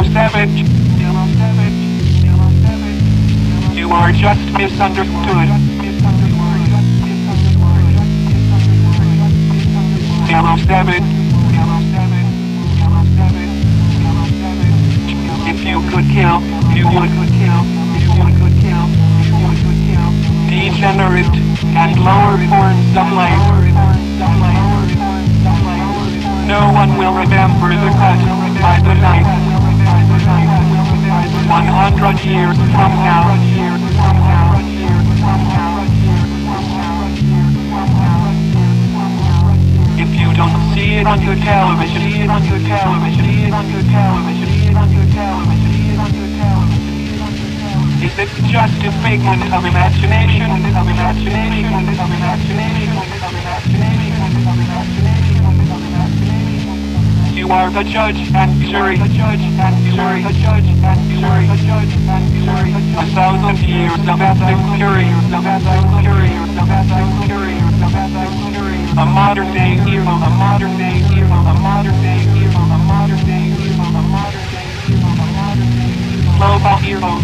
savage. You are just misunderstood. Yellow savage. If you could kill, you would kill. Degenerate and lower forms of life. No one will remember the cut by the knife. 100 years from now. If you don't see it on your television, is it just a figment of imagination? You are the judge and jury. 1,000 years of ethnic fury. A modern day hero. Global hero.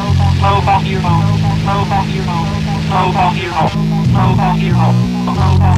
Global hero.